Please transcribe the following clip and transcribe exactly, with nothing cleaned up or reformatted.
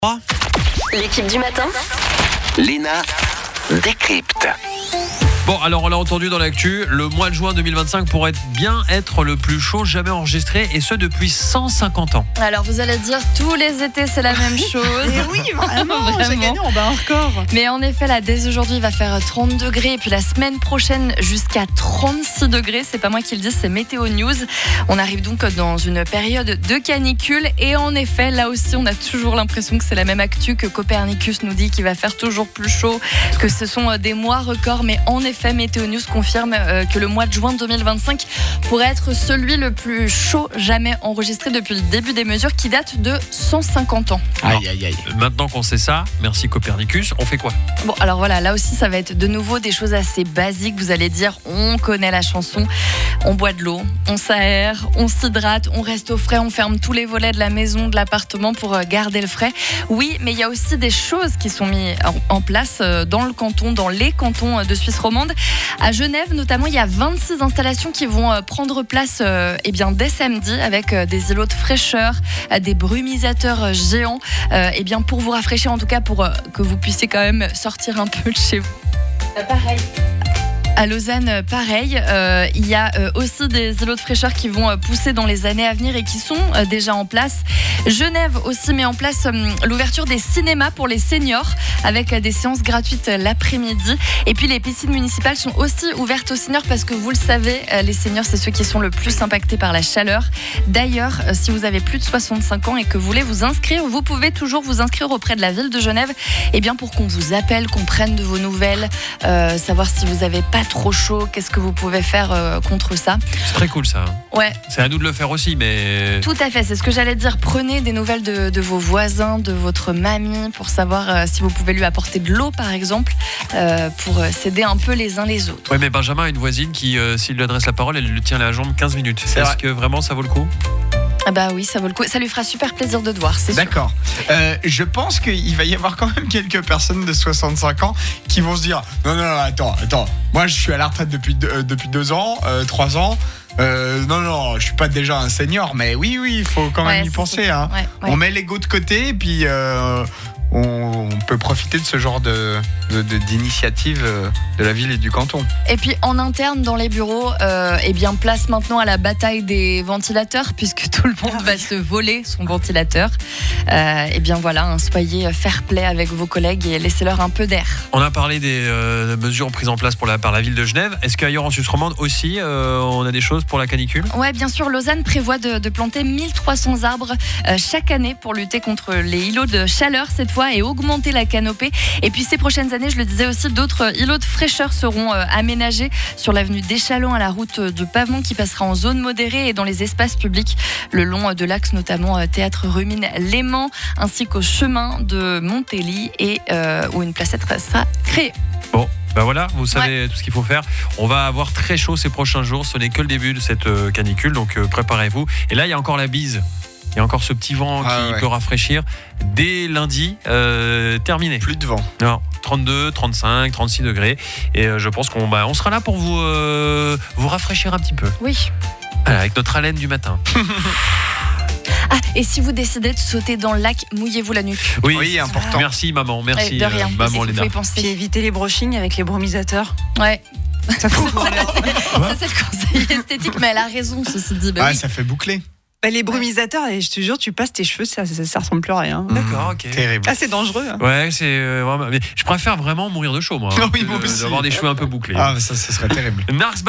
L'équipe du matin, Léna décrypte. Bon, alors on l'a entendu dans l'actu, le mois de juin deux mille vingt-cinq pourrait bien être le plus chaud jamais enregistré, et ce depuis cent cinquante ans. Alors vous allez dire, tous les étés c'est la même chose. Et oui, vraiment, Vraiment. chaque année on bat un record. Mais en effet, là, dès aujourd'hui, il va faire trente degrés. Et puis la semaine prochaine, jusqu'à trente-six degrés. C'est pas moi qui le dis, c'est Météo News. On arrive donc dans une période de canicule. Et en effet, là aussi, on a toujours l'impression que c'est la même actu, que Copernicus nous dit qu'il va faire toujours plus chaud, que ce sont des mois records. Mais en effet, Météo News confirme que le mois de juin deux mille vingt-cinq pourrait être celui le plus chaud jamais enregistré depuis le début des mesures, qui date de cent cinquante ans. Aïe, aïe, aïe. Maintenant qu'on sait ça, merci Copernicus, on fait quoi ? Bon, alors voilà, là aussi, ça va être de nouveau des choses assez basiques. Vous allez dire, on connaît la chanson. On boit de l'eau, on s'aère, on s'hydrate, on reste au frais, on ferme tous les volets de la maison, de l'appartement pour garder le frais. Oui, mais il y a aussi des choses qui sont mises en place dans le canton, dans les cantons de Suisse romande. À Genève, notamment, il y a vingt-six installations qui vont prendre place eh bien, dès samedi, avec des îlots de fraîcheur, des brumisateurs géants, eh bien, pour vous rafraîchir, en tout cas pour que vous puissiez quand même sortir un peu de chez vous. Euh, pareil. À Lausanne, pareil, euh, il y a euh, aussi des îlots de fraîcheur qui vont euh, pousser dans les années à venir et qui sont euh, déjà en place. Genève aussi met en place euh, l'ouverture des cinémas pour les seniors, avec euh, des séances gratuites euh, l'après-midi. Et puis les piscines municipales sont aussi ouvertes aux seniors, parce que vous le savez, euh, les seniors, c'est ceux qui sont le plus impactés par la chaleur. D'ailleurs, euh, si vous avez plus de soixante-cinq ans et que vous voulez vous inscrire, vous pouvez toujours vous inscrire auprès de la ville de Genève, eh bien, pour qu'on vous appelle, qu'on prenne de vos nouvelles, euh, savoir si vous n'avez pas trop chaud, qu'est-ce que vous pouvez faire euh, contre ça. C'est très cool ça. Ouais. C'est à nous de le faire aussi, mais... Tout à fait, c'est ce que j'allais dire. Prenez des nouvelles de, de vos voisins, de votre mamie, pour savoir euh, si vous pouvez lui apporter de l'eau, par exemple, euh, pour euh, s'aider un peu les uns les autres. Ouais, mais Benjamin a une voisine qui, euh, s'il lui adresse la parole, elle lui tient la jambe quinze minutes. C'est Est-ce vrai. que vraiment ça vaut le coup ? Ah bah oui, ça vaut le coup. Ça lui fera super plaisir de te voir, c'est sûr. D'accord. Euh, je pense qu'il va y avoir quand même quelques personnes de soixante-cinq ans qui vont se dire non, non, non, attends, attends. Moi, je suis à la retraite depuis deux, euh, depuis deux ans, euh, trois ans. Euh, non, non, je suis pas déjà un senior, mais oui, oui, il faut quand même Ouais, y c'est penser. ça. Hein. Ouais, ouais. On met l'ego de côté et puis euh, on, on peut profiter de ce genre de, de, de- d'initiative euh, de la ville et du canton. Et puis en interne dans les bureaux, euh, eh bien place maintenant à la bataille des ventilateurs, puisque tout le monde va se voler son ventilateur. Euh, eh bien voilà, hein, soyez fair play avec vos collègues et laissez-leur un peu d'air. On a parlé des euh, mesures prises en place pour la, par la ville de Genève. Est-ce qu'ailleurs en Suisse romande aussi, euh, on a des choses pour la canicule ? Ouais, bien sûr, Lausanne prévoit de, de planter mille trois cents arbres euh, chaque année pour lutter contre les îlots de chaleur cette fois et augmenter la canopée. Et puis ces prochaines années, je le disais aussi, d'autres îlots de fraîcheur seront euh, aménagés sur l'avenue d'Échalon, à la route de Pavon, qui passera en zone modérée, et dans les espaces publics le long de l'axe, notamment euh, Théâtre Rumine Léman, ainsi qu'au chemin de Montély, et euh, où une placette sera créée. Bon, ben voilà, vous savez tout ce qu'il faut faire. On va avoir très chaud ces prochains jours. Ce n'est que le début de cette euh, canicule, donc euh, préparez-vous. Et là, il y a encore la bise. Il y a encore ce petit vent Ah qui ouais. peut rafraîchir. Dès lundi, euh, terminé. Plus de vent. Non, trente-deux, trente-cinq, trente-six degrés. Et euh, je pense qu'on bah, on sera là pour vous, euh, vous rafraîchir un petit peu. Oui. Voilà, avec notre haleine du matin. Ah, et si vous décidez de sauter dans le lac, mouillez-vous la nuque. Oui, Oui, important. Merci maman, merci Eh, de rien, euh, maman il faut Léna. y puis penser. éviter les brushings avec les brumisateurs. Ouais. Ça fait Ça, c'est le conseil esthétique, mais elle a raison, ceci dit. Bah Ah, oui. ça fait boucler. Bah, les brumisateurs, et je te jure, tu passes tes cheveux, ça, ça, ça ressemble plus à rien. D'accord, ok. Terrible. Ah, c'est dangereux. hein. Ouais, c'est euh, vraiment. Mais je préfère vraiment mourir de chaud, moi. Ah oui, que moi de- aussi. D'avoir des cheveux un peu bouclés. Ah, ça, ce serait terrible. Nars